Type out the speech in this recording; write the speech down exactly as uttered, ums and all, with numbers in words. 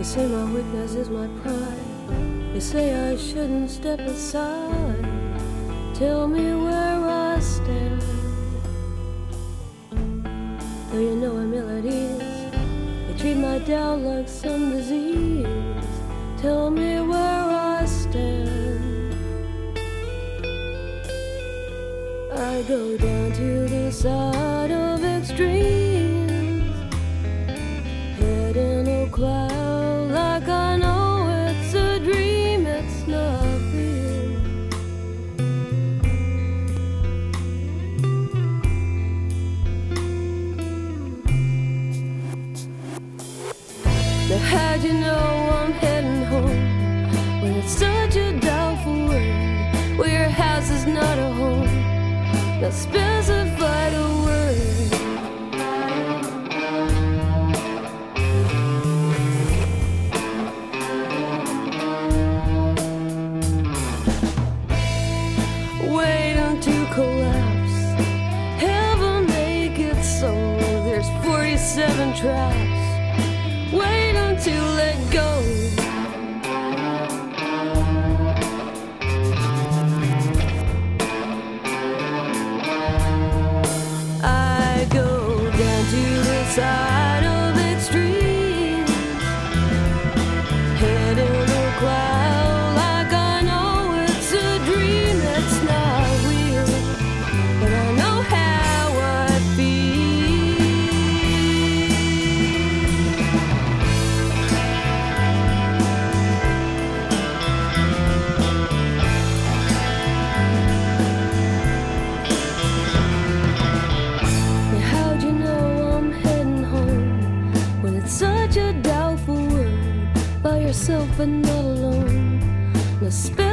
say my weakness is my pride. You say I shouldn't step aside. Tell me where I stand. Though you know I'm ill at ease, you treat my doubt like some disease. Tell me where I stand. I go down to the side of extremes, head in a cloud like I know it's a dream, it's not real. Now how'd you know I'm heading home when it's such a doubtful word? Well, your house is not a home. Now specify the word. Waiting to collapse, heaven make it so. There's forty-seven traps. Waiting to let go. Side of extremes, head in a cloud like I know it's a dream that's not real, but I know how I feel. Now how'd you know I'm such a doubtful word? By yourself but not alone. Now